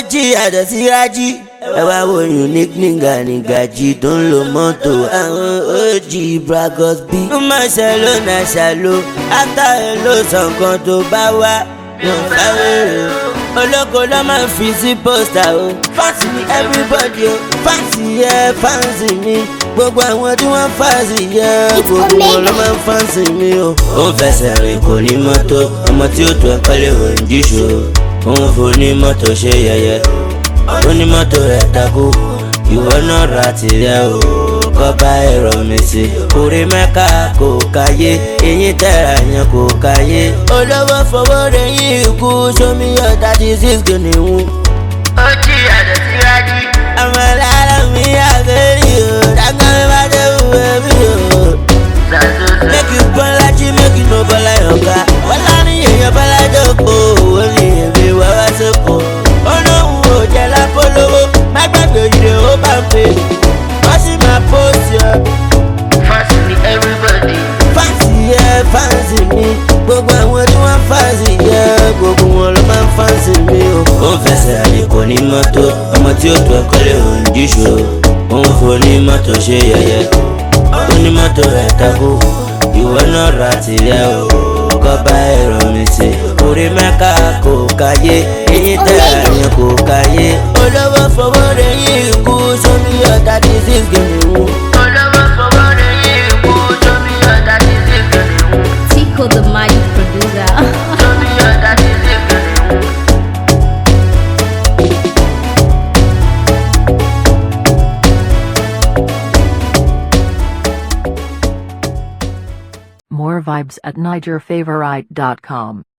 jí yàtọ̀ sí rájí. Ẹ wá wo unique nígàjí tó ń lo mọ́tò àwọn OG Bragos B. Ó máa ṣàlò náà ṣàlò átàrẹ ló sọ nǹkan tó bá wá. Yóò fẹ́ wéré o. Olóko ló máa ń fi sí pósítà o. Fáǹsì ni everybody o. Fáǹsì yẹ fáǹsì mi. Gbogbo àwọn tí wọ́n fáǹsì yẹ gbogbo wọn ló máa ń fáǹsì mi o. Ó ń fẹsẹ̀ rìn kò ní mọ́tò. Ọmọ tí ó tó ẹ̀kọ́ lè wò ń jíṣò. Ó ń fò ní mọ́tò ṣe yẹ̀yẹ́. Onímọ́tò rẹ̀ takú, ìwọ náà ra tirẹ̀ o. Kọ́ba ẹ̀rọ mi sí orí mẹ́ka kò káyé, eyín tẹ̀ra yẹn kò káyé. Olówó fowó rẹ̀ yín ikú, sómi yọ 36 gòníwù. Ó jí àdó sí rájí. Àmọ́ lára mi àbẹ́rí o, dágbọ́n mi bá dé wúwo mi o. Make you born lájí, make you no born like ọ̀gá. Wọ́n lárí èèyàn bá lájọ́ kó, ó ní èmi wá wá sóko. Jẹ́ lápolówó, má gbàgbé ìdè ó bá ń pè. Wọ́n sì máa pósì ọ. Fáǹsì ni everybody. Fáǹsì yẹ fáǹsì mi. Gbogbo àwọn tí wọ́n fáǹsì yẹ gbogbo wọn ló máa ń fáǹsì mi o. Ó ń fẹsẹ̀ rìn kò ní mọ́tò. Ọmọ tí ó tó ẹ̀kọ́ lè ń jíṣò. Ó ń fò ní mọ́tò ṣe yẹ̀yẹ́. Onímọ́tò rẹ̀ takú, ìwọ náà ra tirẹ̀ o. Kọ́ba ẹ̀rọ mi sí orí mẹ́ka kò káyé, eyín tẹ̀ra yẹn kò káyé. Olówó fowó rẹ̀ yín ikú, sómi yọ 36 gòníwù. Olówó fowó rẹ̀ yín ikú, sómi yọ 36 gòníwù. Tico the mighty producer. Sómi yọ 36 gòníwù. More vibes at NigerFavorite.com.